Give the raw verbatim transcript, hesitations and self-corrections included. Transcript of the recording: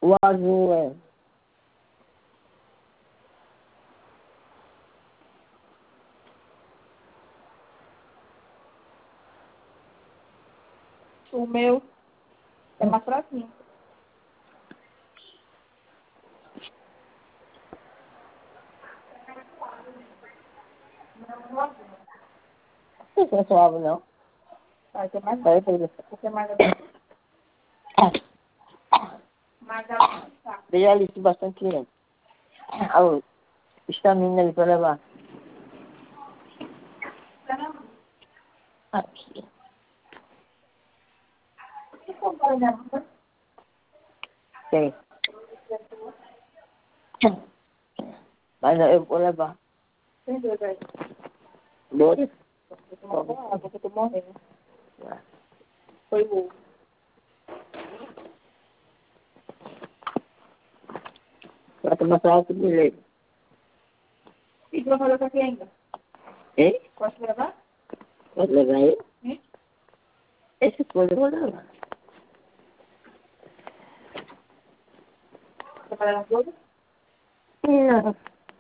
O azul é. O meu é mais fraquinho. Não é suave, não. Vai ter mais Vai, filha. porque é mais mais alto. Veja ali que bastante cliente. A estamina ali para levar. Aqui. Tem. Mas eu vou levar. Tem dois aí. Dois? Eu tô morrendo, porque eu tô morrendo. Foi o Vai tomar só alto de leite. E tu vai fazer isso aqui ainda? Hein? Pode levar? Pode levar ele? Hein? Esse coisa eu vou levar. Você vai levar tudo? Não.